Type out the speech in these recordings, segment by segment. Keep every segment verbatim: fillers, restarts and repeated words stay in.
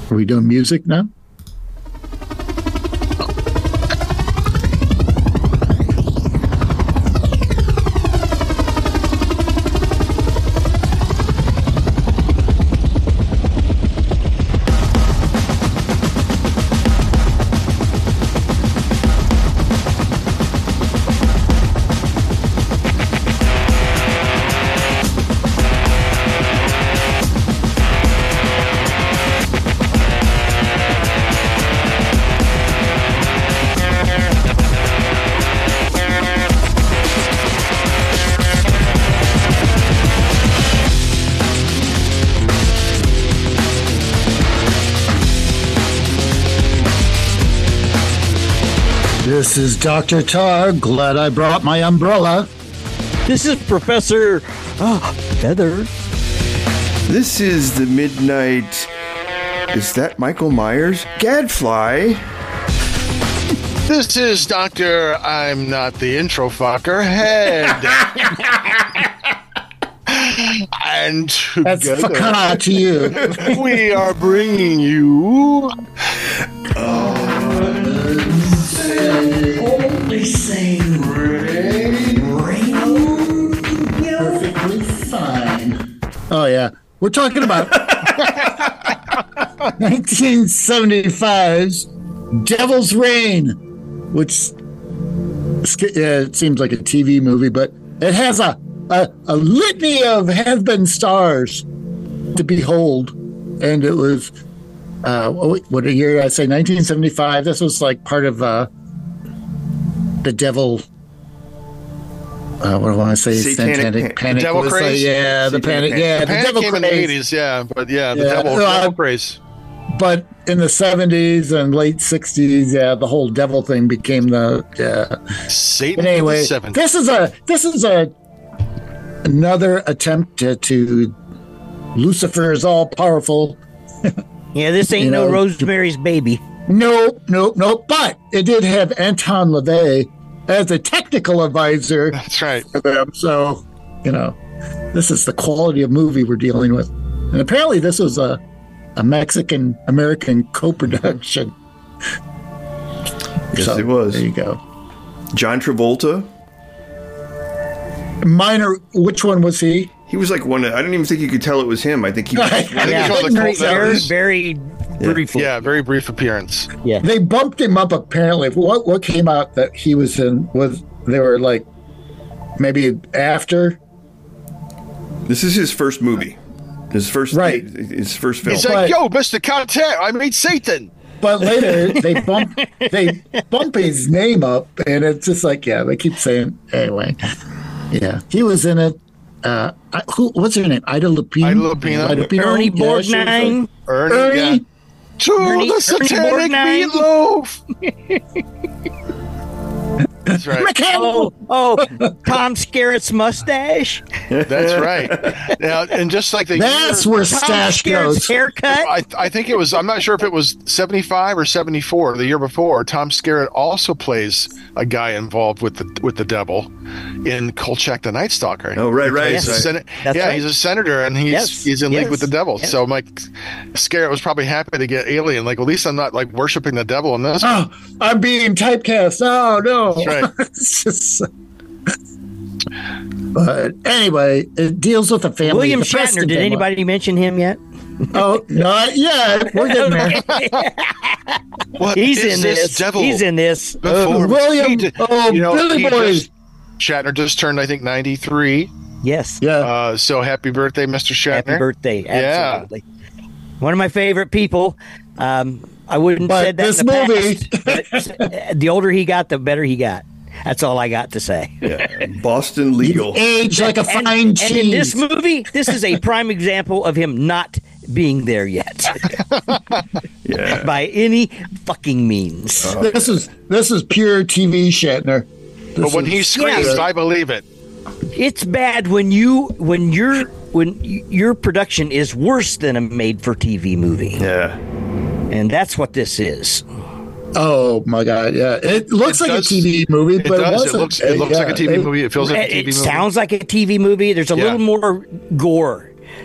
Are we doing music now? This is Doctor Tar. Glad I brought my umbrella. This is Professor oh, Feather. This is the Midnight... Is that Michael Myers? Gadfly. This is Doctor I'm Not the Intro Fucker Head. And That's fucker to you. We are bringing you... Only sing rain, rain, perfectly fine. Oh yeah, we're talking about nineteen seventy-five's Devil's Reign, which yeah, it seems like a T V movie, but it has a a, a litany of have-been stars to behold, and it was uh, what a year did I say? nineteen seventy-five. This was like part of. Uh, The devil, uh, what do I want to say? Satanic Satanic pa- panic. The devil was like, craze? yeah, the panic. Satanic Yeah, The the, Panic devil came in the craze. eighties, yeah, but yeah, the Yeah. devil, Uh, devil craze. But in the seventies and late sixties, yeah, the whole devil thing became the yeah. Satan But anyway, of the seventies. this is a this is a another attempt to, to Lucifer is all powerful. Yeah, this ain't You no know, Rosemary's Baby. Nope, nope, nope. But it did have Anton LaVey as a technical advisor. That's right. For them. So, you know, this is the quality of movie we're dealing with. And apparently this was a, a Mexican-American co-production. Yes, So, it was. There you go. John Travolta. Minor, which one was he? He was like one. Of, I didn't even think you could tell it was him. I think he was. I think Yeah, it's one of the very- cult very, members. very briefly. Yeah, very brief appearance. Yeah. They bumped him up apparently. What what came out that he was in was they were like maybe after? This is his first movie. His first. Right. His first film. He's like, yo, Mister Conte, I made Satan. But later they bump they bump his name up, and it's just like yeah, they keep saying anyway. Yeah, he was in it. Uh, I- who? What's her name? Ida Lupino. Ida Lupino. Ernie Yeah, she was Borgnine. like- Ernie, Ernie. yeah. To Ernie- the Ernie satanic Borgnine. meatloaf. That's right. Oh, oh, Tom Skerritt's mustache. That's right. Now, and just like the That's year, where Tom Stash Skerritt's goes. haircut. I, I think it was, I'm not sure if it was seventy-five or seventy-four, the year before, Tom Skerritt also plays a guy involved with the with the devil in Kolchak the Night Stalker. Oh, right, right. He's a Right. sen- That's yeah, right. he's a senator, and he's Yes, he's in league yes, with the devil. yes. So Mike Skerritt was probably happy to get Alien. Like, well, at least I'm not like worshiping the devil in this. Oh, I'm being typecast. Oh no! That's right. It's just- But anyway, it deals with a family. William the Preston Shatner. Did family. anybody mention him yet? Oh, not yet. We're getting there. What He's is in this this. devil? He's in this. Before William- he did- oh, Billy he Boy. just- Shatner just turned, I think, ninety-three. Yes. Yeah. Uh, so happy birthday, Mister Shatner. Happy birthday. Yeah. Absolutely. One of my favorite people. Um, I wouldn't But said that this in the movie- past, but uh, the older he got, the better he got. That's all I got to say. Yeah. Boston Legal. Age like a And, fine and cheese. in this movie, this is a prime example of him not being there yet Yeah. by any fucking means. This is this is pure T V Shatner. This But when is- he screams, Yeah. I believe it. It's bad when you when your when y- your production is worse than a made-for-T V movie, Yeah. and that's what this is. oh my god, yeah, it looks It like does- a T V movie, It but it, does. It, wasn't. looks. It looks Yeah, like a T V it- movie. It feels like a It, T V it movie. sounds like a T V movie. There's a Yeah. little more gore.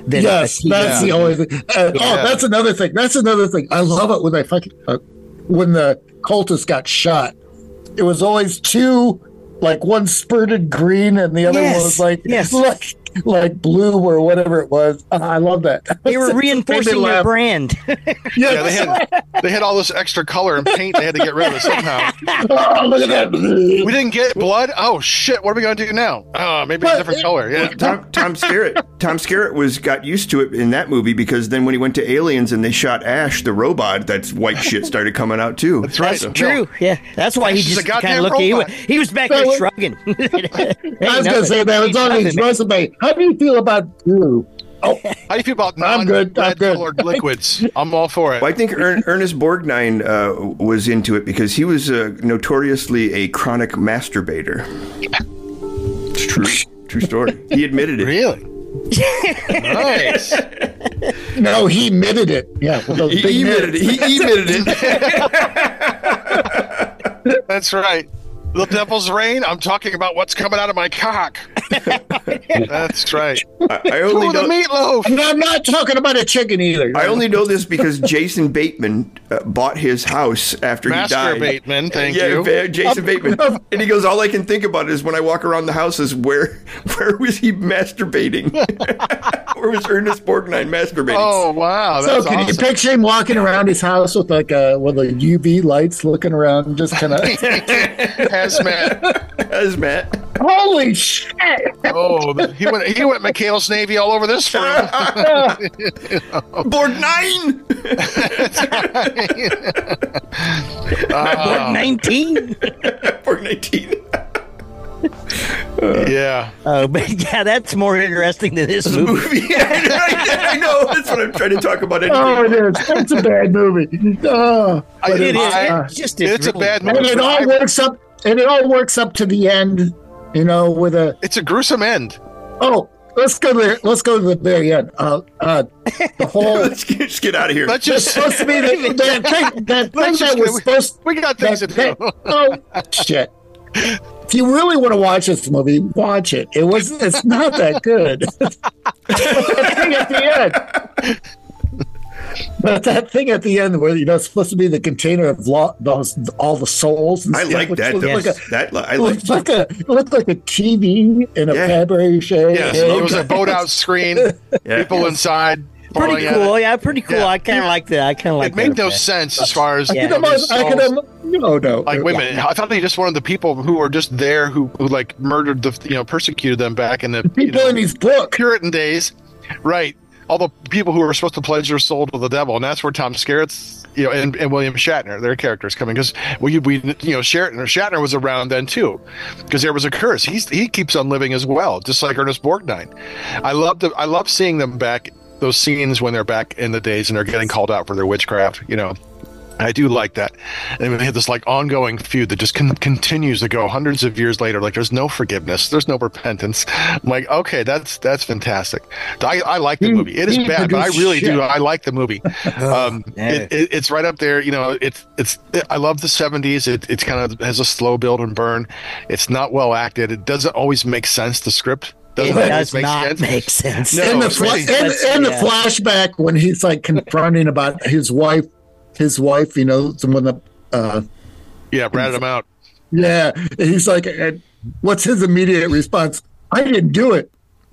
than Yes, a T V. that's the only thing. Uh, Yeah. Oh, that's another thing. That's another thing. I love it when they fucking uh, when the cultist got shot. It was always two, like one spurted green and the other Yes, one was like yes. like like blue or whatever it was. Uh, I love that. They were It made me reinforcing their laugh. brand. Yes. Yeah, they had they had all this extra color and paint. They had to get rid of it somehow. Oh, look at that. We didn't get blood. Oh shit! What are we gonna do now? Oh, maybe a different color. Yeah. Tom, Tom Skerritt. Tom Skerritt was got used to it in that movie because then when he went to Aliens and they shot Ash, the robot, that's white shit started coming out too. That's right. That's true. Yeah, that's why he Ash is a just kind goddamn of looked. He was, robot. he was back That there was- shrugging. I was going to say that. It's on his resume. How do you feel about blue? Oh, How do you feel about I'm good, I'm non-red good. colored liquids? I'm all for it. Well, I think Ern- Ernest Borgnine uh, was into it because he was uh, notoriously a chronic masturbator. It's true. True story. He admitted it. Really? Nice. no, he admitted it. Yeah. with those He big admitted it. mitts. He admitted it. That's right. The devil's rain. I'm talking about what's coming out of my cock. That's right. I, I only Ooh, the know. meatloaf. And I'm not talking about a chicken either. I only know this because Jason Bateman uh, bought his house after he Master died. Bateman, thank yeah, you. Yeah, Jason Bateman. And he goes, all I can think about is when I walk around the house is where where was he masturbating? Where was Ernest Borgnine masturbating? Oh wow, So that's can you awesome. picture him walking around his house with like a with the U V lights, looking around, just kind of Hazmat. As Matt. holy shit! Oh, he went. He went McHale's Navy all over this room. Borgnine! Uh, nineteen. Borg nineteen. yeah. Oh, but yeah, that's more interesting than this movie. Movie. I know. That's what I'm trying to talk about. Anyway. Oh, it is. It's a bad movie. Oh, I- but It is. I- It's just it's a really- bad and movie. it all works up. And it all works up to the end. You know, with a It's a gruesome end. oh, let's go there. Let's go to the very end. Uh, uh, the whole. Let's get, let's get out of here. Let's It's just. supposed to be the, that thing, that thing Let's just that was go- supposed. We got things that, to do. that- oh shit! If you really want to watch this movie, watch it. It was. It's not that good. That thing at the end. But that thing at the end, where you know it's supposed to be the container of lo- those all the souls. And I stuff, like which that. looked Though. Like a, that I it like. looked like a it looked like a T V in a Yeah. Fabergé. Yes, it was a boat out screen. Yeah. People inside. Pretty falling at cool. it. Yeah, pretty cool. Yeah. I kind of like that. I kind of like It made that no effect. sense as far as I Yeah. could have. these I could souls. have. No, no. Like, wait a minute! I thought they just wanted the people who were just there, who, who like murdered the, you know, persecuted them back in the you People know, in his book. Puritan days, right? All the people who were supposed to pledge their soul to the devil, and that's where Tom Skerritt's, you know, and, and William Shatner, their characters coming because we, we, you know, Shatner, Shatner was around then too, because there was a curse. He's he keeps on living as well, just like Ernest Borgnine. I love the, I love seeing them back. Those scenes when they're back in the days and they're getting called out for their witchcraft, you know. I do like that. And we have this like ongoing feud that just con- continues to go hundreds of years later. Like there's no forgiveness, there's no repentance. I'm like, okay, that's that's fantastic. I, I like the He- movie. It is he bad, but I produced really shit. do. I like the movie. Um, yeah. it, it, it's right up there. You know, it's it's. It, I love the seventies. It it's kind of has a slow build and burn. It's not well acted. It doesn't always make sense. The script It doesn't always does make not sense. make sense. No, in the it's fla- really- in, That's- in the yeah. flashback when he's like confronting about his wife, his wife, you know, someone that, uh, Yeah, ratted him out. yeah, and he's like, and what's his immediate response? I didn't do it.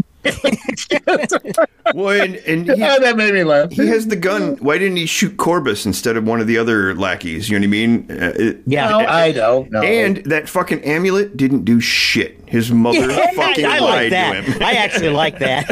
Well, and, and he, Oh, that made me laugh. he has the gun. Why didn't he shoot Corbus instead of one of the other lackeys? You know what I mean? Uh, it- Yeah. No, I don't know. And that fucking amulet didn't do shit. His mother fucking I, I lied like to that. him. I actually like that.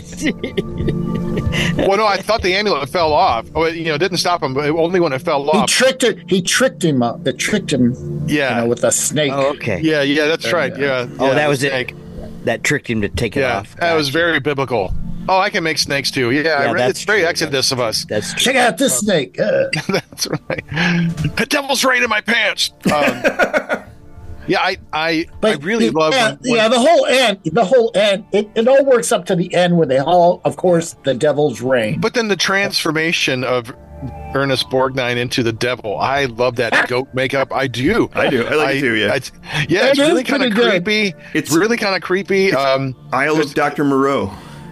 Well, no, I thought the amulet fell off. Oh, it, you know, it didn't stop him, but only when it fell he off. tricked it. He tricked him up. That tricked him, Yeah. you know, with a snake. Oh, okay. Yeah, yeah, that's right. Yeah. Oh, yeah, that was snake. it. That tricked him to take it Yeah, off. that was very biblical. Oh, I can make snakes too. Yeah, I read, that's it's very true. Exodus of us. That's true. Check out this snake. Uh, That's right. The devil's rain in my pants. Um, yeah, I, I, I really the love. end- when- when- yeah, the whole end. The whole end. It, it all works up to the end when they all, of course, the devil's reign. But then the transformation of Ernest Borgnine into the devil. I love that goat makeup. I do. I do. I like it too, yeah. it's- yeah, it's It is really kind of pretty good. creepy. It's- It's really kind of creepy. Um, Isle of Doctor Moreau.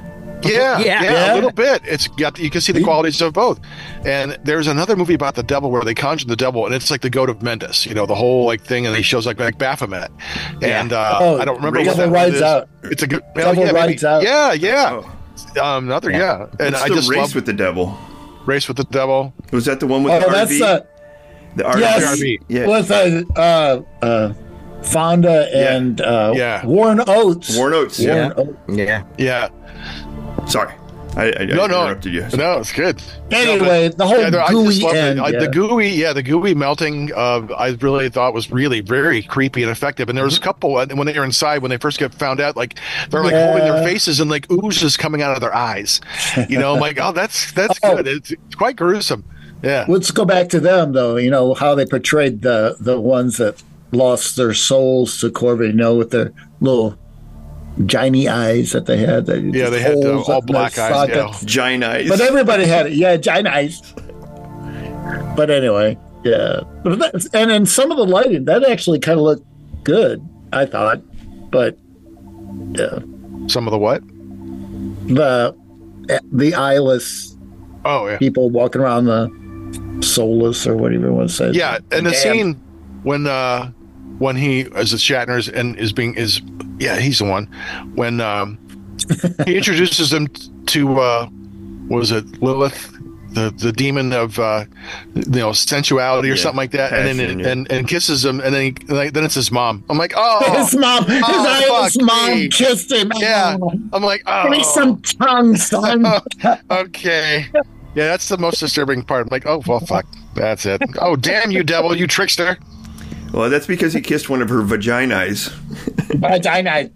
Yeah, Yeah. yeah, Yeah. a little bit. It's got you can see the qualities of both. And there's another movie about the devil where they conjure the devil, and it's like the goat of Mendes, you know, the whole like thing, and he shows like like Baphomet. And uh, Oh, I don't remember Devil what that Rides one is. Out. It's a good Devil yeah, maybe. Rides Out. Yeah, yeah. Oh. Um, another Yeah. yeah. And What's I the just race love with the devil? Race with the Devil. Was that the one with Oh, the that's R V? uh, the R V? yes, R V. Yeah. with uh, uh, uh, Fonda Yeah. and uh, Yeah. Warren Oates. Warren Oates. Yeah. Warren Oates. Yeah. Yeah. Sorry. I, I, No, I no, interrupted you. no, it's good. Anyway, the whole Yeah, no, I gooey just love end. it. I- yeah. The gooey, yeah, the gooey melting. Uh, I really thought was really very creepy and effective. And there was a couple uh, when they were inside when they first get found out, like they're like Yeah. holding their faces and like ooze is coming out of their eyes. You know, I'm like, oh, that's that's Oh. good. It's, it's quite gruesome. Yeah, Let's go back to them, though. You know how they portrayed the the ones that lost their souls to Corvée. You know, with their little giny eyes that they had. That yeah, they had uh, holes all up in their black eyes. Yeah. sockets. Giant eyes. But everybody had it. Yeah, giant eyes. But anyway, yeah. But that's, and then some of the lighting that actually kind of looked good, I thought. But yeah, Some of the what? the the eyeless Oh yeah, people walking around the soulless or whatever you want to say. yeah. And the Damn. scene when uh when he as a Shatner's and is being is yeah he's the one when um he introduces them to uh what was it Lilith, the the demon of uh you know sensuality or Yeah, something like that, and then passion, it, yeah. and and kisses him, and then he, like, then it's his mom. I'm like, oh His mom, his oh, eyeless fuck mom me. kissed him. Yeah. Oh, I'm like, give me oh some tongue, son. okay. Yeah, that's the most disturbing part. I'm like, oh well, fuck, that's it. Oh damn you, devil, you trickster. Well, that's because he kissed one of her vaginas. Vagina.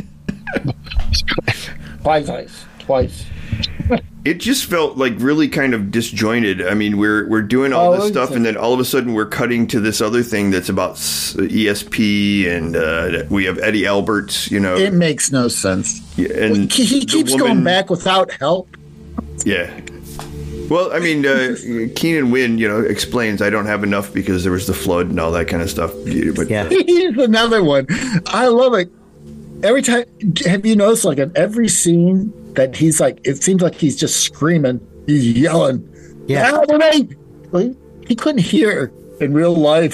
Twice, twice. It just felt like really kind of disjointed. I mean, we're we're doing all Oh, this stuff, it's- and then all of a sudden we're cutting to this other thing that's about s- E S P, and uh, we have Eddie Alberts. You know, It makes no sense. yeah, and He, he the keeps woman- going back without help. Yeah. Well, I mean, uh, Keenan Wynn, you know, explains I don't have enough because there was the flood and all that kind of stuff. But Yeah. He's another one. I love it. Every time, have you noticed, like, in every scene that he's like, it seems like he's just screaming, he's yelling. Yeah. "Help me!" Well, he couldn't hear in real life.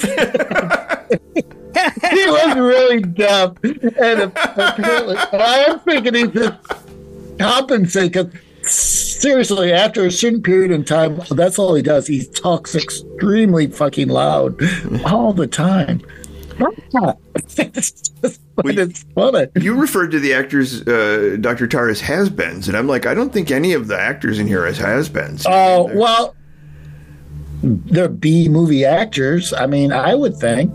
He was really deaf. And apparently, I'm thinking he's just compensating. 'Cause seriously, after a certain period in time, that's all he does. He talks extremely fucking loud all the time. It's just, but Wait. it's funny. you referred to the actors, uh, Doctor Tar, as has-beens, and I'm like, I don't think any of the actors in here are has-beens. Oh, well, they're B movie actors. I mean, I would think.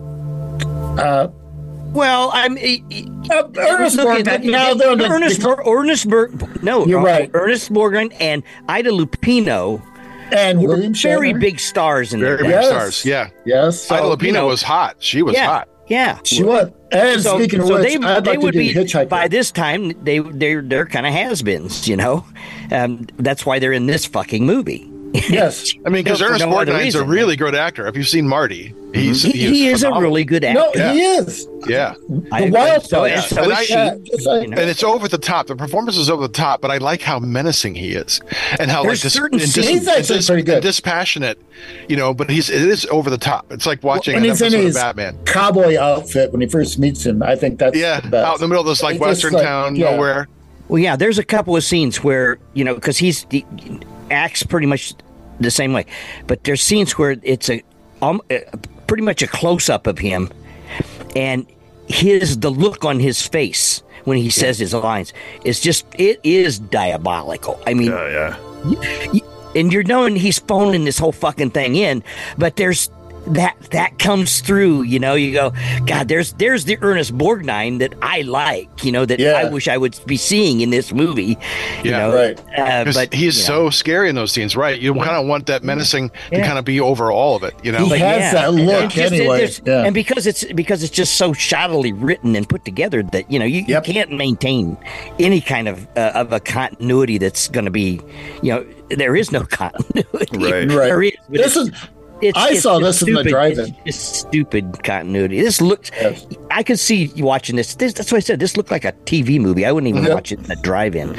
Uh, Well, I'm. uh, Ernest Look at- Borgnine, look now at- they're the- Ernest, Bor- Ernest Berg. No, You're uh, right. Ernest Borgnine and Ida Lupino and were William very Shatner. big stars in Very there. big Yes. stars. Yeah, Yes, Ida So, Lupino you know- was hot. She was Yeah, hot. yeah. she was. And So, speaking of so which, they, I'd they like would to be do Hitchhiker. by this time. They they're they're kind of has-beens, you know. Um, that's why they're in this fucking movie. Yes. I mean, because For Ernest no other Borgnine's a reason. really good actor. If you've seen Marty, he's He, he is a phenomenal. really good actor. No, Yeah. he is. yeah. I- The wild so, part. and so And is I- she. Yeah, just like- you know. And it's over the top. The performance is over the top, but I like how menacing he is, and how There's like dis- certain and scenes- He's actually and pretty good. and dispassionate, you know. But he's it is over the top. It's like watching and an he's in episode of his Batman. cowboy outfit when he first meets him. I think that's Yeah, the best. out in the middle of this like He just, western like, town, yeah. nowhere. Well, yeah, there's a couple of scenes where, you know, because he's he acts pretty much the same way, but there's scenes where it's a um, uh, pretty much a close up of him, and his the look on his face when he says his lines is just it is diabolical. I mean, Yeah, yeah. and you're knowing he's phoning this whole fucking thing in, but there's that that comes through, you know. You go, God, there's there's the Ernest Borgnine that I like, you know, that Yeah. I wish I would be seeing in this movie, you Yeah. know. Right. Uh, Because but he's you know. so scary in those scenes, right? You kind of want that menacing to Yeah. kind of be over all of it, you know. He But has yeah, that and look it's just- anyway. there's- Yeah. And because it's because it's just so shoddily written and put together that you know you, Yep. you can't maintain any kind of uh, of a continuity that's going to be, you know, there is no continuity. Right. Right. There is, but This it's- is it's, I it's saw just this in the stupid. drive-in. It's just stupid continuity. This looks Yes. I could see you watching this. this. That's what I said. This looked like a T V movie. I wouldn't even Yep. watch it in a drive-in.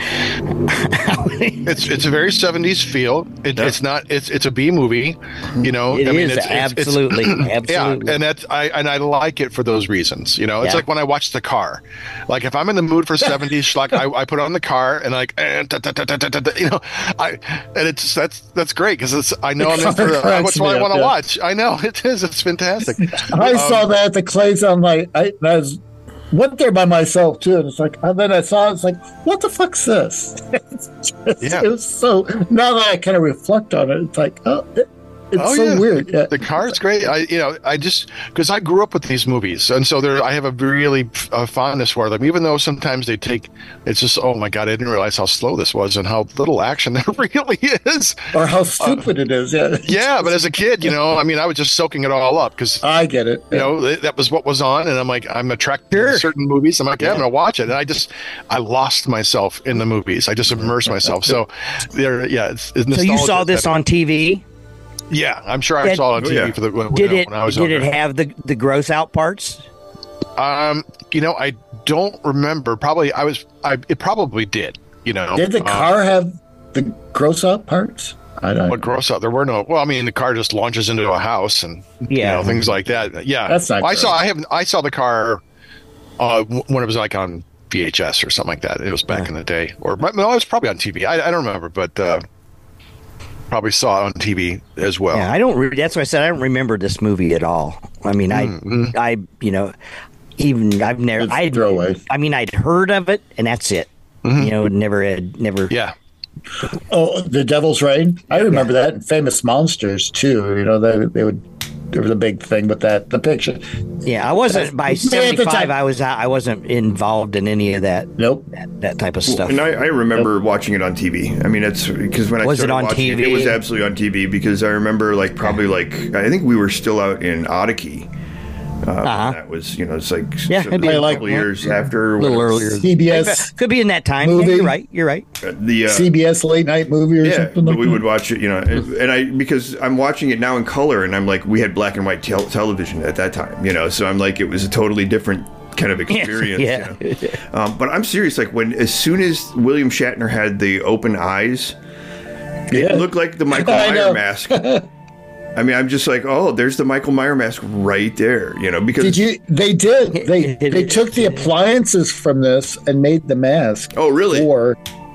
It's it's a very seventies feel. It, It's not. It's it's a B movie. You know. It I mean, is it's, it's, it's- absolutely, Yeah, absolutely. and that's I and I like it for those reasons. You know, it's Yeah. like when I watch The Car. Like if I'm in the mood for seventies, like I, I put on The Car and like eh, da, da, da, da, da, da, da, you know, I and it's that's that's great because it's I know I'm in for the, cracks that's what me I want up, to yeah. watch. I know it is. It's fantastic. I Um, saw that at the Clays. I'm like, I, I was went there by myself too, and it's like, and then I saw it, it's like, what the fuck's this? It's just- Yeah. It was so. Now that I kind of reflect on it, it's like, oh, it, it's Oh, so yeah. weird. Yeah. The Car's great. I, you know, I just because I grew up with these movies, and so there, I have a really uh, fondness for them. Even though sometimes they take, it's just, oh my god, I didn't realize how slow this was and how little action there really is. Or how stupid it is. Yeah. Yeah, but as a kid, you know, I mean, I was just soaking it all up because I get it. you know th- that was what was on, and I'm like, I'm attracted Sure. to certain movies. I'm like, yeah, I'm gonna watch it, and I just, I lost myself in the movies. I just immersed myself. So there, yeah. It's, it's So you saw nostalgia this that- on T V? Yeah, I'm sure I Did- saw it on T V yeah. for the when, Did when, it? when I was Did it younger. have the the gross out parts? Um, you know, I don't remember. Probably, I was. I it probably did. You know, Did the Um, car have the gross out parts? I don't. what gross out? There were no. Well, I mean, the car just launches into a house and Yeah. you know, things like that. Yeah, That's not I saw. gross. I have. I saw the car uh, w- when it was like on V H S or something like that. It was back in the day, or no, it was probably on T V. I, I don't remember, but uh, probably saw it on T V as well. Yeah, I don't. Re- that's why I said I don't remember this movie at all. I mean, I, Mm-hmm. I, you know, even I've never. It's I throwaway. I mean, I'd heard of it, and that's it. You know, never had never. Mm-hmm. Yeah. Oh, the Devil's Rain. I remember that. And Famous Monsters too. You know, they they would. There was a big thing with that. The picture. Yeah, I wasn't by Me at the seventy five. time. I was I wasn't involved in any of that Nope. that, that type of stuff. And I, I remember watching it on T V. I mean, it's because when I Was it started on watching T V? it, it was absolutely on T V because I remember like probably like I think we were still out in Otaki. Uh, Uh-huh. That was you know it's like Yeah, so- it'd be a like- couple years after a little when- earlier. C B S Could be in that time. Yeah, movie. you're right. You're right. The uh, C B S late night movie or yeah, something but like we that. would watch it, you know, and, and I because I'm watching it now in color, and I'm like, we had black and white tel- television at that time, you know, so I'm like, it was a totally different kind of experience. Yeah. You know? um, but I'm serious, like when as soon as William Shatner had the open eyes, Yeah. it looked like the Michael I Myers know. mask. I mean, I'm just like, oh, there's the Michael Myers mask right there, you know, because Did you? They did. They they took the appliances from this and made the mask. oh, really? For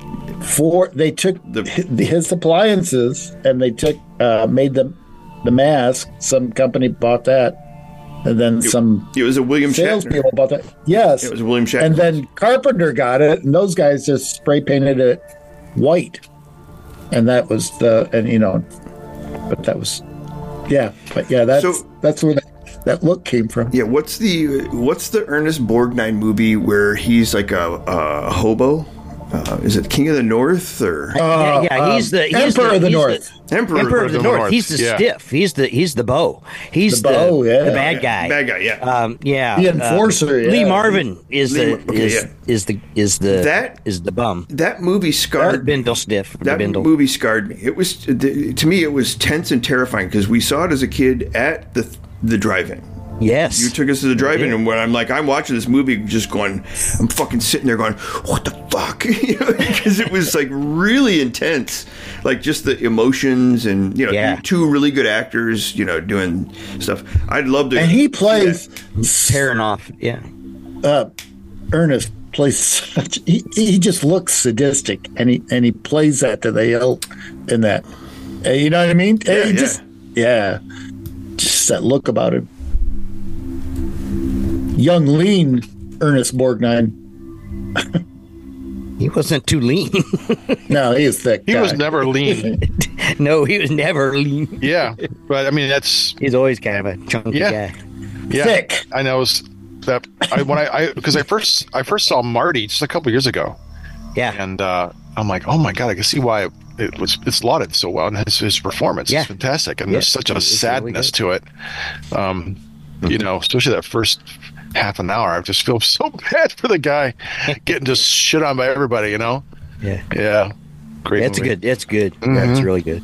for they took The- the, his appliances and they took uh, made the the mask. Some company bought that, and then some It was a William Shatner. salespeople bought that. Yes, It was William Shatner. and then Carpenter got it, and those guys just spray painted it white, and that was the and you know, but that was yeah, but yeah, that's So- that's where that, that look came from. Yeah, what's the what's the Ernest Borgnine movie where he's like a, a hobo? Uh, is it King of the North or yeah, yeah, um, he's the he's Emperor the, of the he's North. Emperor? Emperor of the North. He's the Yeah. stiff. He's the he's the bow. He's The the, bow, yeah. the bad Yeah, guy. bad guy, yeah. Um, yeah. The uh, enforcer, Lee yeah. Marvin is Lee the Mar- okay, is, yeah. is the is the That- is the bum. That movie scarred Bindle stiff. that Bindle. movie scarred me. It was to me it was tense and terrifying because we saw it as a kid at the the drive-in. Yes. You took us to the drive-in, did. and when I'm like, I'm watching this movie, just going, I'm fucking sitting there going, what the fuck? You know, because it was like really intense, like just the emotions and you know, Yeah. two really good actors, you know, doing stuff. I'd love to. And he plays tearing off. Yeah. uh, Ernest plays such he, he just looks sadistic and he and he plays that to the hilt in that. Uh, you know what I mean? Uh, Yeah, he yeah. just yeah. Just that look about him. Young lean Ernest Borgnine. He wasn't too lean. No, he is thick. He guy. was never lean. No, he was never lean. Yeah, but I mean that's He's always kind of a chunky Yeah. guy. yeah. thick. I know it's that I when I I because I first I first saw Marty just a couple years ago, Yeah. and uh, I'm like, oh my god, I can see why it was it's lauded so well, and his, his performance Yeah. is fantastic, and Yeah, there's such a it's really sadness good. to it. Um, you know, especially that first half an hour, I just feel so bad for the guy getting just shit on by everybody. You know, Yeah. yeah, great. It's movie. good. It's good. Yeah, it's really good.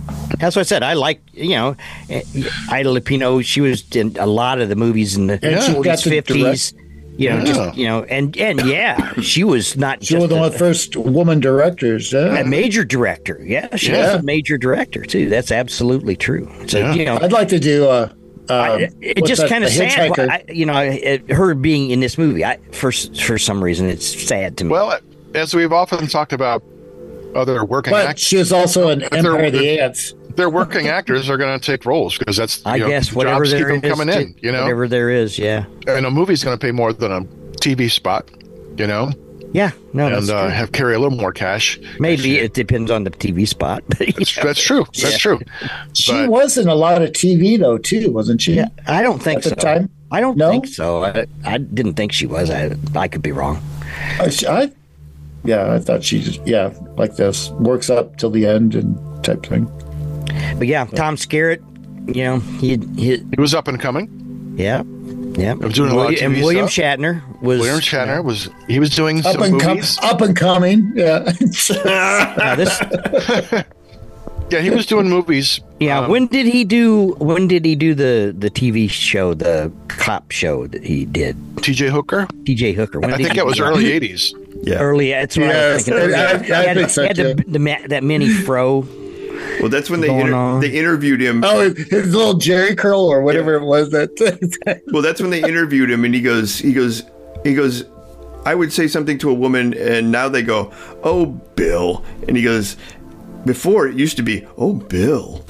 That's what I said. I like, you know, Ida Lupino. She was in a lot of the movies in the And she got forties, to fifties. You know, Yeah. just you know, and and yeah, she was not She just was one a, of the first woman directors. Yeah. a major director. Yeah, she Yeah. was a major director too. That's absolutely true. So Yeah. you know, I'd like to do uh, uh, I, it what's just that, kind of The sad. Hitchhiker. I, you know, it, her being in this movie, I, for for some reason, it's sad to me. Well, as we've often talked about, other working But actors, she was also in they're- Empire of the Ants. their working actors are going to take roles because that's I you know, guess whatever jobs there keep them is, coming to- in. You know, whatever there is, yeah, and a movie's going to pay more than a T V spot. You know, yeah. No, that's and uh, true. have carry a little more cash. Maybe it depends on the T V spot. But That's, yeah. that's true. That's Yeah. true. She But- was in a lot of T V though too, wasn't she? Yeah, I don't think At the so. time? I don't No? think so. I, I didn't think she was. I I could be wrong. I, she- I- yeah, I thought she just yeah like this works up till the end and type thing. But yeah, Tom Skerritt, you know, he he He was up and coming. yeah. Yeah, was doing a lot of and T V William stuff. Shatner was William Shatner was he was doing Up some and com- movies. up and coming. Yeah. Now this, Yeah, he was doing movies. yeah. Um, when did he do? When did he do the the T V show, the cop show that he did? T J Hooker. T J Hooker. When I did think he it was do that? early eighties. Yeah. Early. That's what I was Yes, thinking. I- I- I He had, think so, he had the, too. the, ma- that mini fro. Well, that's when they Going inter- on. they interviewed him. Oh, his little Jerry curl or whatever it was that. Well, that's when they interviewed him, and he goes, he goes, he goes. I would say something to a woman, and now they go, "Oh, Bill," and he goes, "Before it used to be, oh, Bill."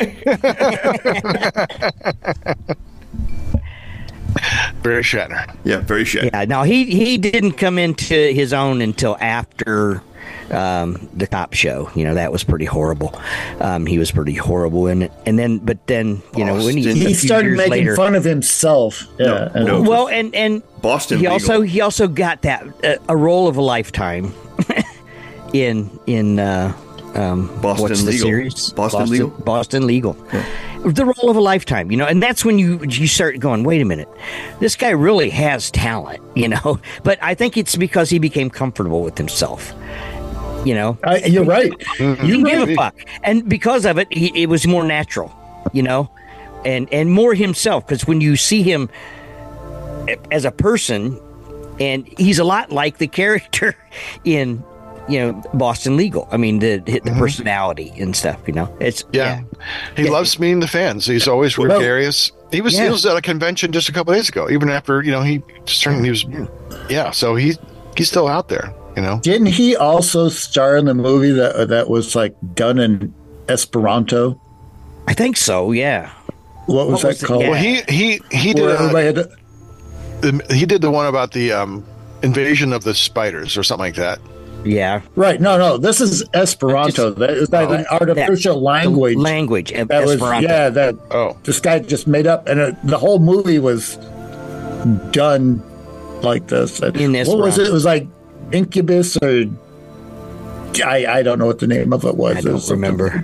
Barry Shatner. Yeah, very shit. Yeah. Now he he didn't come into his own until after um, the cop show. You know, that was pretty horrible. Um, he was pretty horrible in it. And then, but then, you know, when he, Boston. a he few started years making later, fun of himself. Yeah. No, and- no. well, and and Boston he Legal. also he also got that uh, a role of a lifetime in in uh, um, Boston what's the Legal. series? Boston Legal? Boston Legal. The role of a lifetime, you know, and that's when you you start going, wait a minute, this guy really has talent, you know. But I think it's because he became comfortable with himself, you know. I, you're right. He You're didn't give right. a fuck, and because of it, he, it was more natural, you know, and and more himself. Because when you see him as a person, and he's a lot like the character in, you know, Boston Legal. I mean, the the Mm-hmm. personality and stuff, you know. It's Yeah, he Yeah. loves meeting the fans. He's always gregarious. He was Yeah. he was at a convention just a couple days ago. Even after you know he just turned, he was yeah. So he he's still out there. You know. Didn't he also star in the movie that that was like done in Esperanto? I think so. Yeah. What was What was that it? called? Yeah. Well, he he he did Where a, everybody had to, the- he did the one about the um, invasion of the spiders or something like that. Yeah. right. No, no. This is Esperanto. Just- that is that oh, an artificial The language. language. that was Esperanto. yeah. That Oh. this guy just made up, and it, the whole movie was done like this. And In what was Esperanto. it? It was like Incubus or I I don't know what the name of it was. I It don't was something- remember.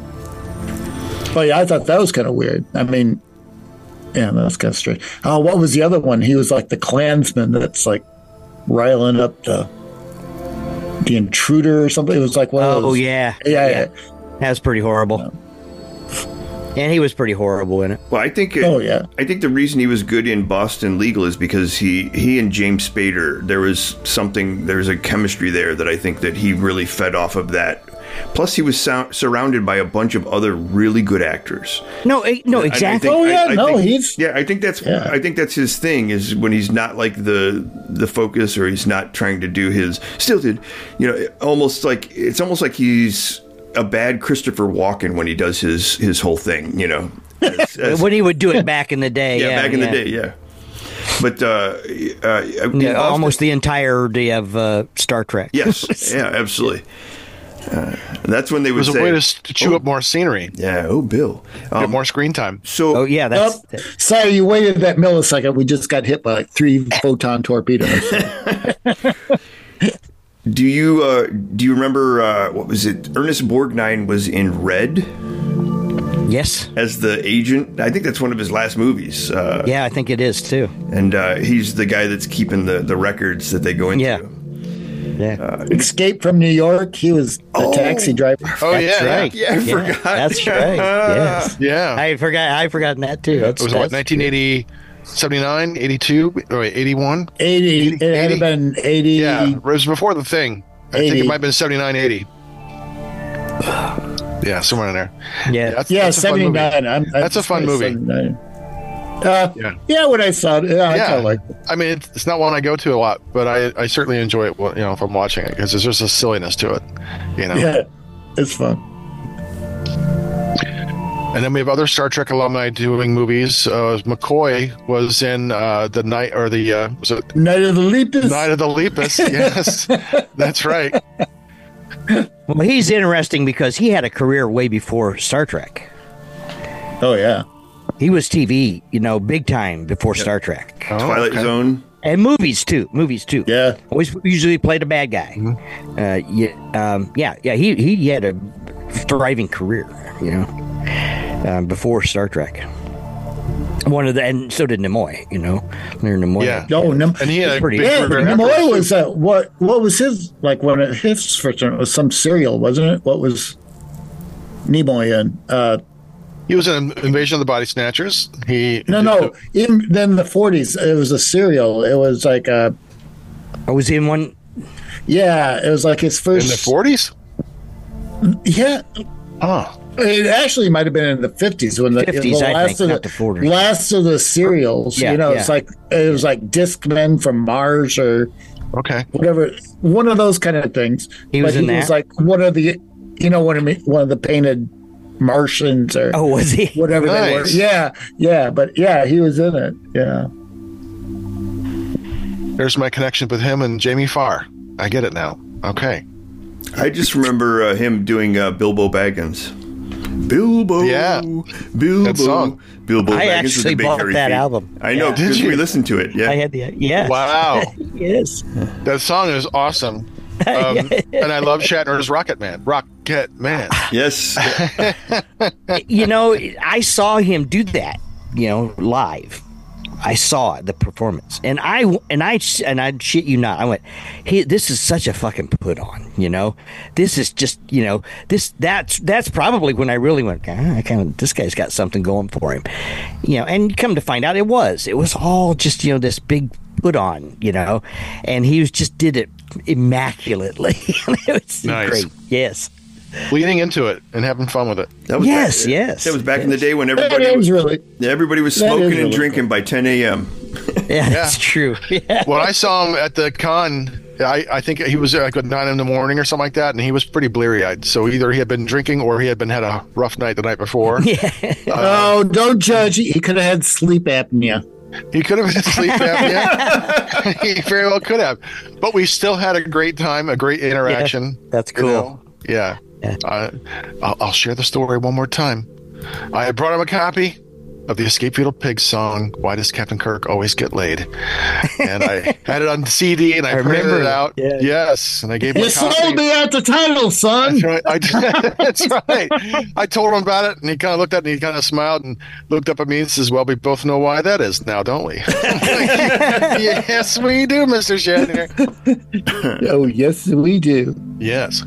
But yeah, I thought that was kind of weird. I mean, yeah, that's kind of strange. Oh, what was the other one? He was like the Klansman that's like riling up the the intruder or something. It was like one of Oh those. yeah. yeah, yeah. That was pretty horrible. And he was pretty horrible in it. Well, I think. Oh, yeah. I think the reason he was good in Boston Legal is because he he and James Spader, there was something, there was a chemistry there that I think that he really fed off of that. Plus, he was sou- surrounded by a bunch of other really good actors. No, eh, no, I- I exactly. think- Oh, yeah, I- I no, think- he's- yeah. I think that's Yeah. I think that's his thing is when he's not like the the focus or he's not trying to do his stilted. You know, almost like it's almost like he's a bad Christopher Walken when he does his his whole thing. You know, as- as- when he would do it back in the day. yeah, yeah, back in yeah. the day, yeah. But uh, uh, in Yeah, Boston- almost the entirety of uh, Star Trek. yes, yeah, absolutely. Uh, that's when they It would was a say, way to, s- to chew oh, up more scenery, yeah, oh, Bill. get Um, more screen time. so, Oh yeah, that's Oh, sorry, you waited that millisecond. We just got hit by like three photon torpedoes. do you uh, do you remember uh, what was it? Ernest Borgnine was in Red yes. as the agent. I think that's one of his last movies. Uh, Yeah, I think it is too. and uh, he's the guy that's keeping the, the records that they go into. Yeah. Yeah. Escape from New York. He was the Oh. taxi driver. Oh That's yeah, right. Yeah, I forgot. That's right. Yes. yeah. I forgot. I forgotten that too. That's, It was what, that's- nineteen eighty, seventy-nine, eighty-two, or wait, eighty-one? eighty. It had eighty. been eighty. Yeah, it was before the thing. I think eighty. it might have been seventy-nine, eighty. Yeah, somewhere in there. Yeah. That's, Yeah, that's a fun movie. seventy-nine. I'm, That's a fun movie. seventy-nine. Uh, Yeah. yeah, when I saw it, yeah, I Yeah. kind of like it. I mean, it's, it's not one I go to a lot, but I, I certainly enjoy it, you know, if I'm watching it, because there's just a silliness to it, you know. Yeah, it's fun. And then we have other Star Trek alumni doing movies. Uh, McCoy was in uh, the night or the uh, was it Night of the Lepus. Night of the Lepus? Yes, that's right. Well, he's interesting because he had a career way before Star Trek. Oh, yeah. He was T V, you know, big time before Star Trek. Oh, Twilight okay. Zone. And movies too. Movies too. Yeah. Always usually played a bad guy. Mm-hmm. Uh, yeah, um, yeah, yeah. He he had a thriving career, you know, um, before Star Trek. One of the, and so did Nimoy, you know, Leonard Nimoy. Yeah. Oh, Nim- And he had a Pretty- big yeah, career Nimoy afterwards, was uh, what? What was his like? One of his first one was some cereal, wasn't it? What was Nimoy in? Uh, He was in Invasion of the Body Snatchers. He no, no. In then the forties, it was a cereal. It was like a I was in one. yeah. It was like his in first. the forties. Yeah, Oh, it actually might have been in the fifties when the, fifties, the I last think, of not the, the forties. last of the cereals. Yeah, you know, yeah. it's like it was like Discman from Mars or okay. whatever, one of those kind of things. He was but in he was that? like one of the, you know, one of me, one of the painted Martians or Oh, was he? whatever they were. Nice. Yeah, yeah, but yeah, he was in it. Yeah. There's my connection with him and Jamie Farr. I get it now. Okay. I just remember uh, him doing uh, Bilbo Baggins. Bilbo. Yeah. Bilbo. That song. Bilbo I Baggins with actually the big bought hairy that feet. album. I know, Yeah. Did because you? we listened to it. Yeah. I had the yeah. Wow. Yes. That song is awesome. Um, and I love Shatner's Rocket Man. Rocket Man. Yes. You know, I saw him do that, you know, live. I saw the performance, and I and I and I shit you not. I went, "He, this is such a fucking put on." You know, this is just, you know, this that's that's probably when I really went, ah, I kind of this guy's got something going for him, you know. And come to find out, it was it was all just, you know, this big put on, you know, and he was just did it immaculately. It was Nice. great. Yes. Leaning into it and having fun with it. That was Yes, back, yes, That was back in the yes. day when That everybody is was, really. everybody was that is smoking and really drinking by ten a.m. Yeah, that's true. Yeah. When I saw him at the con, I, I think he was like at nine in the morning or something like that, and he was pretty bleary eyed. So either he had been drinking or he had been had a rough night the night before. Yeah. Oh, don't judge. He could have had sleep apnea. He could have had sleep apnea. He very well could have. But we still had a great time, a great interaction. That's you cool. know? Yeah. Yeah. Uh, I'll, I'll share the story one more time. I had brought him a copy of the Escape Field Pigs song, Why Does Captain Kirk Always Get Laid? And I had it on C D and I, I printed remember it out. it. Yeah. Yes. And I gave him You a copy. sold me at the title, son. That's right. I, that's right. I told him about it, and he kind of looked at me. He kind of smiled and looked up at me and says, "Well, we both know why that is now, don't we?" Yes, we do, Mister Shatner. Oh, yes, we do. Yes.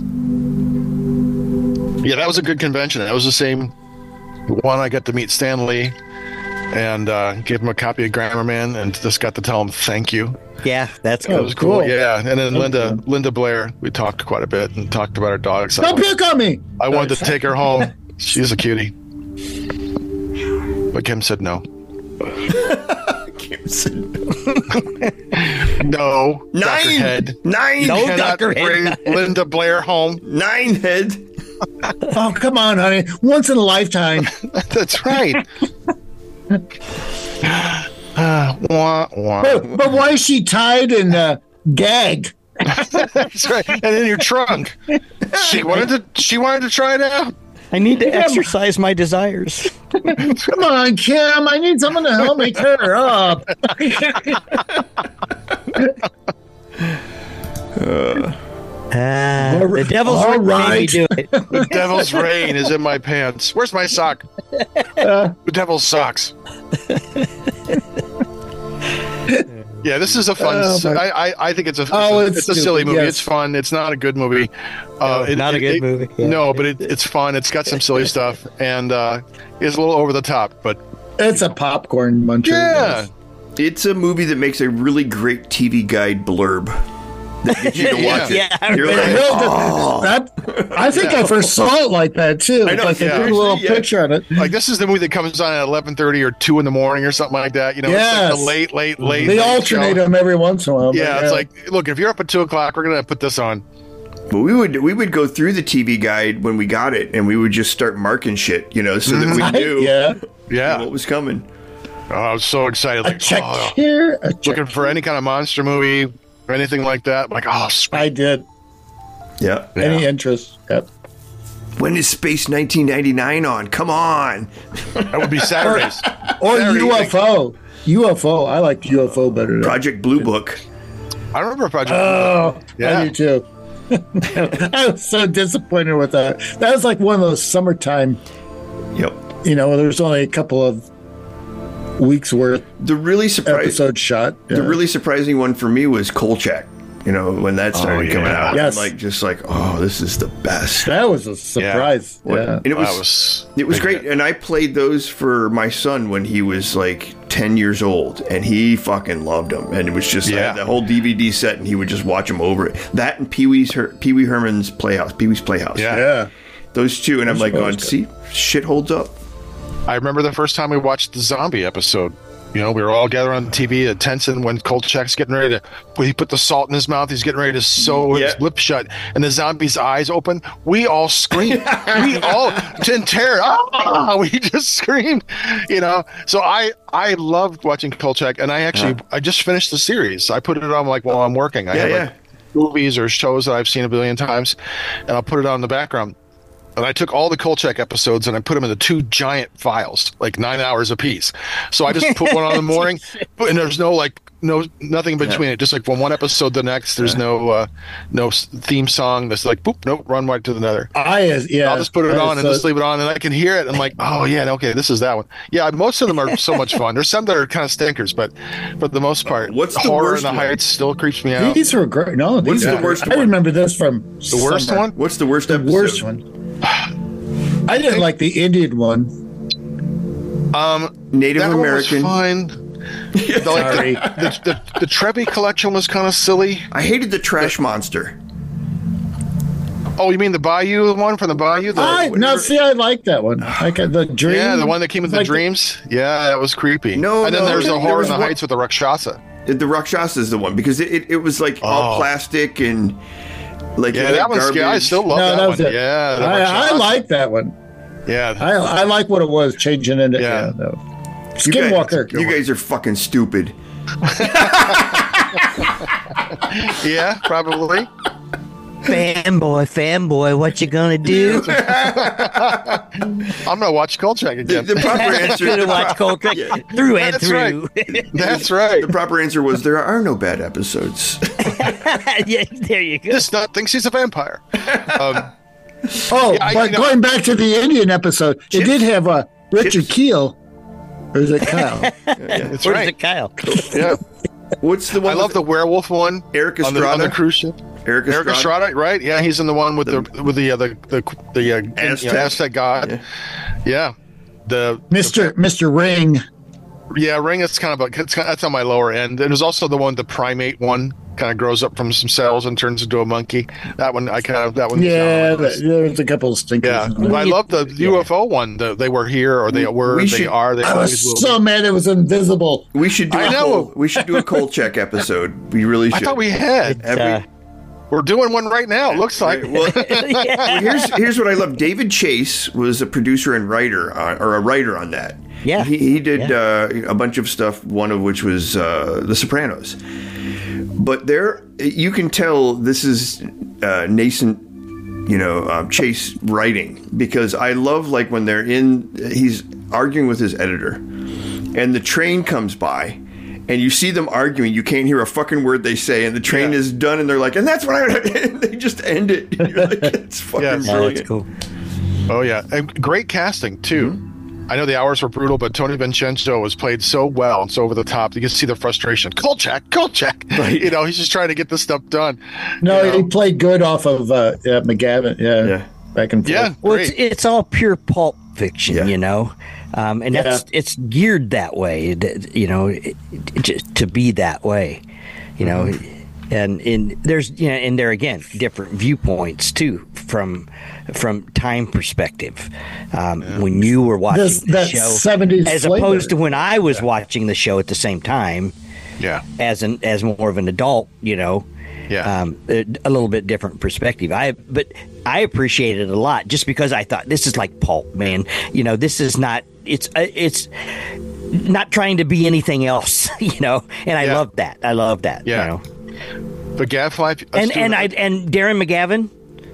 Yeah, that was a good convention. That was the same one. I got to meet Stan Lee and uh, gave him a copy of Grammar Man, and just got to tell him thank you. Yeah, that's It cool. was cool. cool. Yeah, and then Linda, Okay. Linda Blair, we talked quite a bit and talked about our dogs. Don't pick on me. I wanted to take her home. She's a cutie. But Kim said no. Kim said, No. Doctor Nine. Head. Nine. No, You cannot Doctor Head. bring Linda Blair home. Nine head. Oh, come on, honey. Once in a lifetime. That's right. Uh, wah, wah. But, but why is she tied and uh, gagged? That's right. And in your trunk. She wanted to. She wanted to try it out. I need to exercise my desires. Come on, Kim. I need someone to help me tear her up. Ah, All the devil's all right. made me right. do it. The devil's rain is in my pants. Where's my sock? The devil's socks. Yeah, this is a fun. Oh, my- I, I I think it's a. Oh, it's, it's a silly stupid, movie. yes. It's fun. It's not a good movie. Uh, No, not a good movie. Yeah. No, but it, it's fun. It's got some silly stuff, and uh, it's a little over the top. But It's a popcorn muncher. yeah, yes. It's a movie that makes a really great T V guide blurb that gets you to Yeah. watch it. Yeah, I You're It like, really did- oh. that, I think I first saw it like that too. I know, Like yeah. they put a little Yeah. picture on it. like this is the movie that comes on at eleven thirty or two in the morning or something like that. You know, it's Yes. like the late, late, late. They late alternate show. them every once in a while. but Yeah, it's like, look, if you're up at two o'clock, we're gonna put this on. But we would we would go through the T V guide when we got it, and we would just start marking shit, you know, so that we I- knew yeah, Yeah, what was coming. oh, I was so excited. a Like, check oh, here, a check. looking for any kind of monster movie or anything like that. Like, oh, sweet. I did. Yeah. Any interest? Yep. When is Space nineteen ninety-nine on? Come on. That would be Saturdays. Or Saturday U F O. U F O. I like U F O better. Than Project Blue Book. I remember Project. Oh, Yeah. I do too. I was so disappointed with that. That was like one of those summertime, Yep. you know, there's only a couple of weeks worth The really surprising episode shot. the Yeah. really surprising one for me was Kolchak. You know, when that started yeah. coming out. Yes. I'm like just like, oh, this is the best. That was a surprise. What- Yeah. And it was, That was it was big great. hit. And I played those for my son when he was like ten years old, and he fucking loved them. And it was just I Yeah. had the whole D V D set, and he would just watch them over it. That and Pee Wee's Her- Pee Wee Herman's Playhouse, Pee Wee's Playhouse. Yeah. Yeah. Those two, and I'm like, Those going, good. see, shit holds up. I remember the first time we watched the zombie episode. You know, we were all gathered on the T V at Tenson when Kolchak's getting ready to, when he put the salt in his mouth, he's getting ready to sew Yeah. his lip shut, and the zombie's eyes open. We all screamed. we all, in terror, ah, we just screamed, you know. So I, I loved watching Kolchak, and I actually, I just finished the series. I put it on like while I'm working. I Yeah, have yeah. like movies or shows that I've seen a billion times, and I'll put it on in the background. And I took all the Kolchak episodes and I put them into two giant files, like nine hours apiece. So I just put one on in the morning, and there's no like no nothing in between it. Just like from one episode to the next, there's no uh, no s- theme song. That's like boop, nope, run right to the other. I is yeah. I'll just put it I on and is, just uh, leave it on, and I can hear it. I'm like, oh yeah, okay, this is that one. Yeah, most of them are so much fun. There's some that are kind of stinkers, but for the most part, What's the horror worst in the one? Heights still creeps me out. These were great. No, these the are, worst I one? remember this from The worst summer. one? What's the worst The episode? worst one. I didn't like the Indian one. Um, Native that American. one was fine. The, like, Sorry. the, the, the, the Trevi collection was kind of silly. I hated the Trash Monster. Oh, you mean the Bayou one from the Bayou? The, I no, see, I like that one. Like uh, the dream. yeah, the one that came with the like dreams. Yeah, that was creepy. No, and then no, there's there- the there horror was in the one- Heights with the Rakshasa. The Rakshasa is the one because it, it, it was like all Oh. plastic and like Yeah, like that one's scary. I garbage. still love No, that, that was one. it. Yeah, the I, I Rakshasa. like that one. Yeah, I I like what it was changing into. Yeah. Yeah, no. You guys- Skinwalker. You guys are fucking stupid. yeah, probably. Fanboy, fanboy, what you gonna do? I'm gonna watch Kolchak The, again. the proper answer. Gonna the, watch pro- Coltrane Yeah. through and That's through. That's right. the proper answer was there are no bad episodes. Yeah, there you go. This nut thinks he's a vampire. Um, Oh, Yeah, I- but you know- going back to the Indian episode, it Chips. did have uh, Richard Chips. Keel. Or is it Kyle? that's Where's right. the Kyle? Yeah, What's the one? I love the werewolf one. Eric on the, on Estrada. the cruise ship. Eric Eric Estrada. Estrada, right? Yeah, he's in the one with the, with the uh, the the the uh, Aztec. you know, Aztec god. Yeah. Yeah, the Mister Mister Ring. yeah ring. It's kind of a, it's kind of, that's on my lower end. And there's also the one, the primate one, kind of grows up from some cells and turns into a monkey. That one, I kind of that one. Yeah, th- there's a couple of stinkers. yeah. in there. I love the U F O one. The, they were here, or they were, We they should- are, they I always will was so be. mad it was invisible. We should do I a know. Col- we should do a Kolchak episode. We really should. I thought we had. Have we- Uh, We're doing one right now. It looks like. Well, well, here's here's what I love. David Chase was a producer and writer, uh, or a writer on that. Yeah. he, he did Yeah. uh, a bunch of stuff. One of which was uh, The Sopranos. But there, you can tell this is uh, nascent, you know, um, Chase writing, because I love like when they're in. He's arguing with his editor, and the train comes by. And you see them arguing. You can't hear a fucking word they say, and the train Yeah. is done. And they're like, "And that's what I." And they just end it. And you're like, "It's fucking Yes. no, brilliant." that's cool. Oh yeah, and great casting too. I know the hours were brutal, but Tony Vincenzo was played so well and so over the top. You can see the frustration. Kolchak, Kolchak. Right. You know, he's just trying to get this stuff done. No, you know? he played good off of uh, yeah, McGavin. Yeah. Yeah. Back and forth. Yeah. Well, Great. it's, it's all pure pulp fiction, Yeah. you know, um, and that's it's geared that way, th- you know, it, it, just to be that way, you know, Mm-hmm. and and there's you know, and there again different viewpoints too from from time perspective. Um, When you were watching This- the that show, seventies as flavor. opposed to when I was watching the show at the same time, Yeah. as an as more of an adult, you know. Yeah. Um, a, a little bit different perspective. I but I appreciate it a lot just because I thought this is like pulp, man. You know, this is not. It's uh, it's not trying to be anything else. You know, and I Yeah. love that. I love that. Yeah. You know? The Gadfly. And and I and Darren McGavin.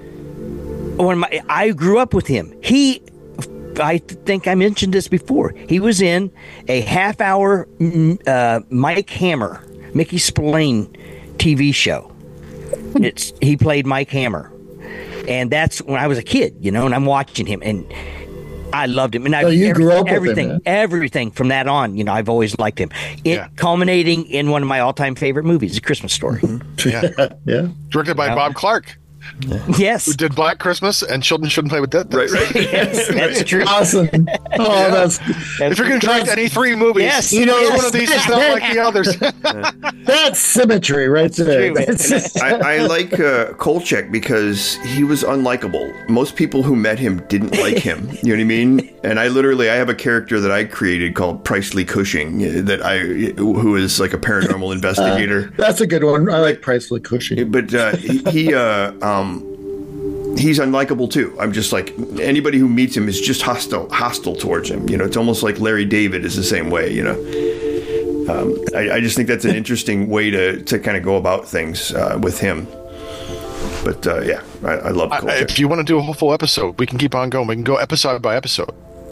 When my I grew up with him, he. I think I mentioned this before. He was in a half-hour mm, uh, Mike Hammer, Mickey Spillane T V show. It's he played Mike Hammer, and that's when I was a kid, you know. And I'm watching him, and I loved him. And I So you grew up with him, everything, man. everything from that on, you know, I've always liked him. It Yeah. culminating in one of my all-time favorite movies, A Christmas Story. Yeah. Yeah. Directed by Yeah. Bob Clark, Yes, who did Black Christmas and Children Shouldn't Play with Dead Right, Things. right. yes, that's true. Awesome. Oh, that's If you're going to direct any three movies, Yes. you know, Yes. one of these is not like the others. that's symmetry right there. true. That's- I, I like uh, Kolchak because he was unlikable. Most people who met him didn't like him. You know what I mean? And I literally, I have a character that I created called Presley Cushing uh, that I, who is like a paranormal investigator. that's a good one. I like Priceless Cushing. But uh, he, he uh, um, he's unlikable too. I'm just like anybody who meets him is just hostile, hostile towards him. You know, it's almost like Larry David is the same way. You know, um, I, I just think that's an interesting way to to kind of go about things uh, with him. But uh, yeah, I, I love I- Kolchak. if you want to do a whole full episode, we can keep on going. We can go episode by episode.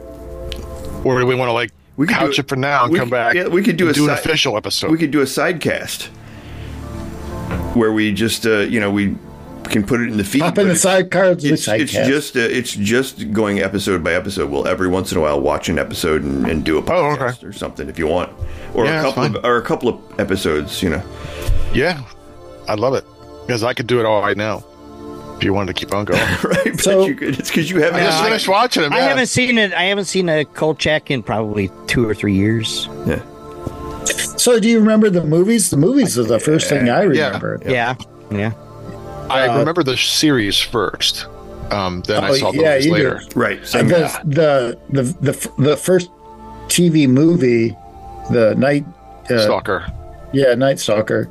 Or do we want to like We could do couch it- it for now and we come could- back? yeah, we could do and a do an side- official episode. We could do a side cast where we just uh, you know we can put it in the feed. Hop in but the it's- side cards. the It's, side it's cast. just uh, it's just going episode by episode. We'll every once in a while watch an episode and, and do a Oh, podcast okay. or something if you want, or Yeah, a that's couple fine. of or a couple of episodes. You know, Yeah, I love it because I could do it all right now. If you wanted to keep on going, right? So- but you could, it's because you haven't. I just I- finished watching it. I yeah. haven't seen it. I haven't seen a Kolchak in probably two or three years. Yeah. So, do you remember the movies? The movies are the first thing I remember. Yeah, yeah. I uh, remember the series first. Um, then I Oh, saw the yeah, movies you later. did. Right. Same. The, the the the the first T V movie, the Night, uh, Stalker. yeah, Night Stalker.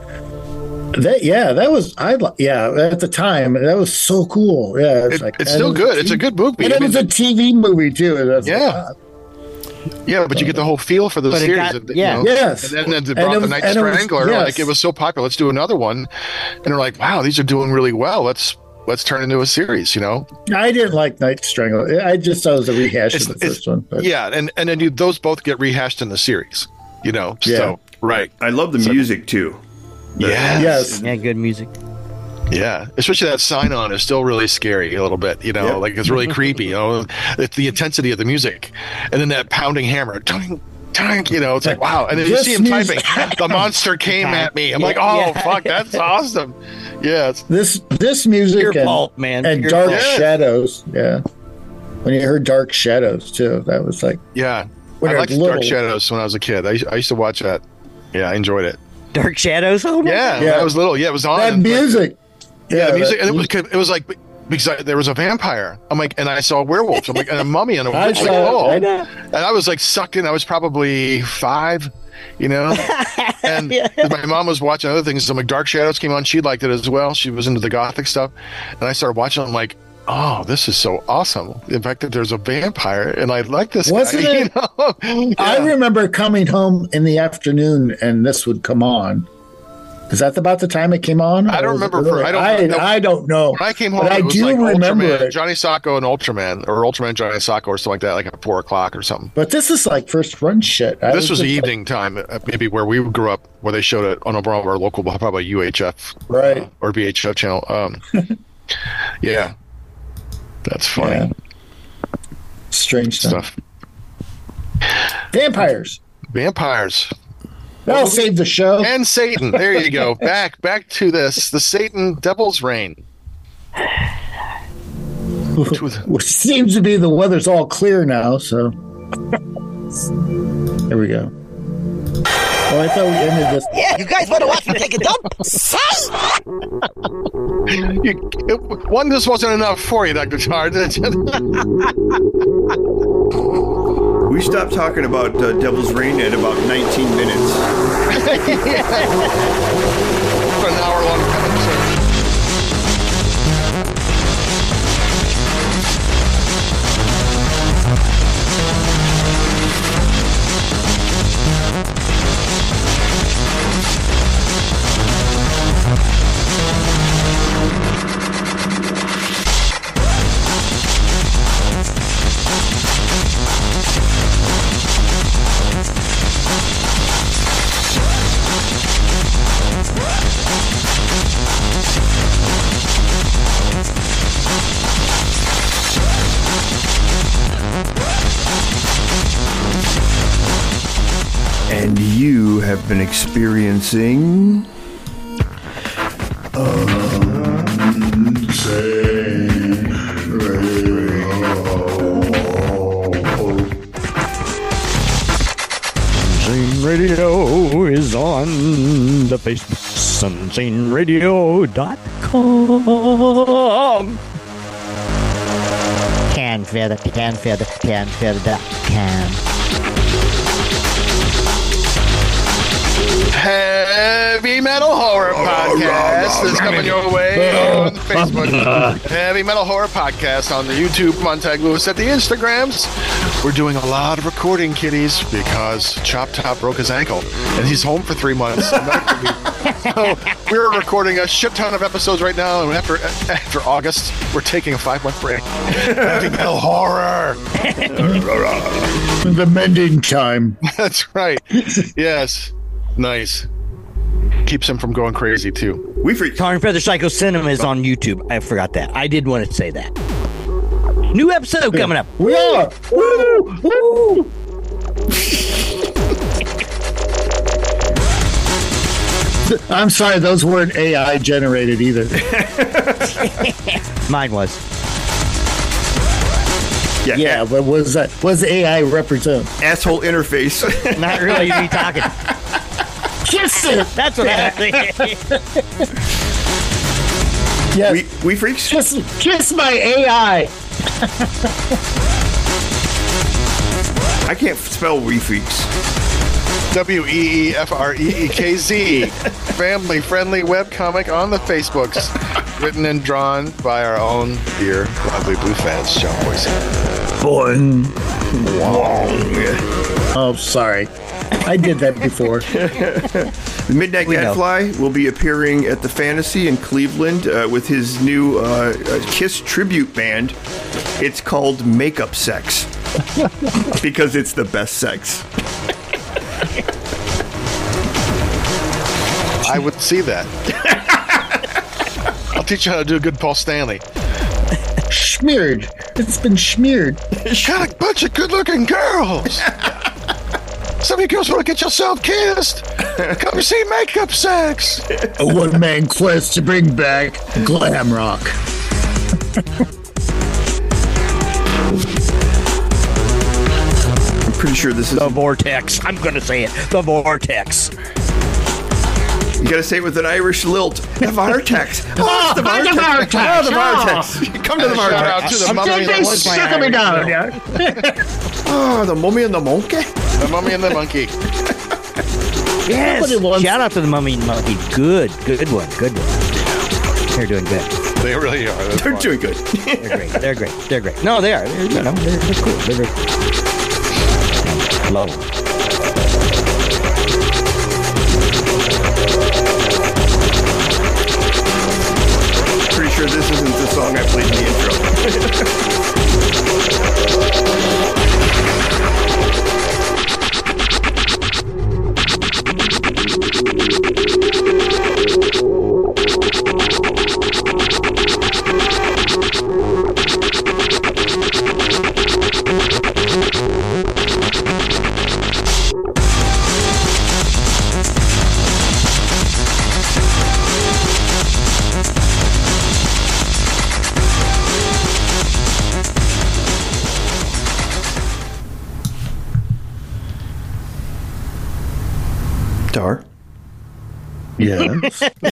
That yeah, that was I li- yeah at the time that was so cool. Yeah, It, like it's and still it was good. a It's a T V good movie. And I it mean, was a T V movie too. And I was like, Yeah. ah. yeah, but you get the whole feel for the But it series. got- and, you yeah. know, Yes. And then, then they And brought it the was- Night and it was- Strangler. yes. Like it was so popular. Let's do another one. And they're like, wow, these are doing really well. Let's let's turn into a series. You know. I didn't like Night Strangler. I just thought it was a rehash It's- of the it's- first one. But Yeah, and and then you, those both get rehashed in the series. You know. Yeah. So right. I love the music too. The- Yes. Yes. Yeah, good music. Yeah, especially that sign on is still really scary a little bit, you know, Yep. like it's really creepy, you know, it's the intensity of the music. And then that pounding hammer, ding, ding, you know, it's like, wow. And then you This see him music- typing, the monster came at me. I'm like, oh, Yeah. fuck, that's awesome. Yeah. It's, this this music Pure and, pulp, man. and Pure Dark pulp. Yeah. Shadows. Yeah, when you heard Dark Shadows too, that was like yeah. When I you're liked little. Dark Shadows when I was a kid. I, used- I used to watch that. Yeah, I enjoyed it. Dark Shadows. Oh my Yeah, God. Yeah. when I was little. Yeah, it was on. that and, like, music. Yeah, the music, that- and it was it was like because I, there was a vampire. I'm like, and I saw werewolves. I'm like, and a mummy and a I witch. Like, saw- oh, I know. and I was like sucked in. I was probably five, you know. And Yeah. my mom was watching other things. So like Dark Shadows came on. She liked it as well. She was into the gothic stuff, and I started watching. I'm like, oh, this is so awesome. In fact, that there's a vampire, and I like this. Wasn't guy, it- You know? I Yeah. remember coming home in the afternoon and this would come on. Is that about the time it came on? I don't Or was it remember for- earlier? I don't I, know. I don't know. When I came home, but I it was do like remember Ultraman, it. Johnny Sacco and Ultraman, or Ultraman Johnny Sacco, or something like that, like at four o'clock or something. But this is like first run shit. I This was the just like- evening time, uh, maybe where we grew up, where they showed it on a one of our local, probably U H F, Right. uh, or V H F channel. Um, yeah, that's funny Yeah. Strange stuff. stuff. Vampires. Vampires. That'll save the show. And Satan. There you go. Back back to this. The Satan Devil's Reign. Which seems to be the weather's all clear now, so there we go. Oh, I thought we ended this. Yeah, you guys want to watch me take a dump? Say! You, it, one just wasn't enough for you, Doctor Chard. We stopped talking about uh, Devil's Reign at about nineteen minutes. For an hour long episode. And you have been experiencing Unsane Radio is on the Facebook. Unsane Radio dot com. Can feather, can feather, can feather, dot com. Heavy Metal Horror Podcast is coming your way on Facebook. Heavy Metal Horror Podcast on the YouTube. Montag Lewis at the Instagrams. We're doing a lot of recording, kiddies, because Chop Top broke his ankle and he's home for three months. So we're recording a shit ton of episodes right now, and after after August, we're taking a five month break. Heavy Metal Horror. The mending time. That's right. Yes. Nice. Keeps him from going crazy too. We freak. Tar and Feather Psycho Cinema is on YouTube. I forgot that. I did want to say that. New episode coming up. We are. Woo! Woo! I'm sorry, those weren't A I generated either. Mine was. Yeah, Yeah, but was that was A I represent? asshole interface. Not really me talking. Kiss it. That's what I was Yes. we we freaks. Kiss, kiss my A I. I can't spell we freaks. W E E F R E E K Z. Family friendly webcomic on the Facebooks. Written and drawn by our own dear lovely blue fans, John Boise. Boing. Oh, sorry. I did that before. The Midnight We know. Gadfly will be appearing at the Fantasy in Cleveland uh, with his new uh, Kiss tribute band. It's called Makeup Sex because it's the best sex. I would see that. I'll teach you how to do a good Paul Stanley. Smeared. It's been smeared. Got a bunch of good looking girls. Some of you girls want to get yourself kissed. Come see Makeup Sex. A one-man quest to bring back glam rock. I'm pretty sure this is. The Vortex. I'm going to say it. The Vortex. You gotta say it with an Irish lilt. The Vortex. Oh, it's the Oh, the Vortex. Vortex. Oh, the Vortex. Come to the Shout out Vortex. to the I'm mummy, thinking and they the, sucking me down. Yeah. Oh, the mummy and the monkey. the mummy and the monkey. Yes. Somebody wants- Shout out to the Mummy and Monkey. Good. Good one. Good one. They're doing good. They really are. That's They're fun. doing good. They're great. They're great. They're great. No, they are. They're, you know, they're, they're cool. They're very cool. Love them. Pretty sure this isn't the song I played in the intro. Yes.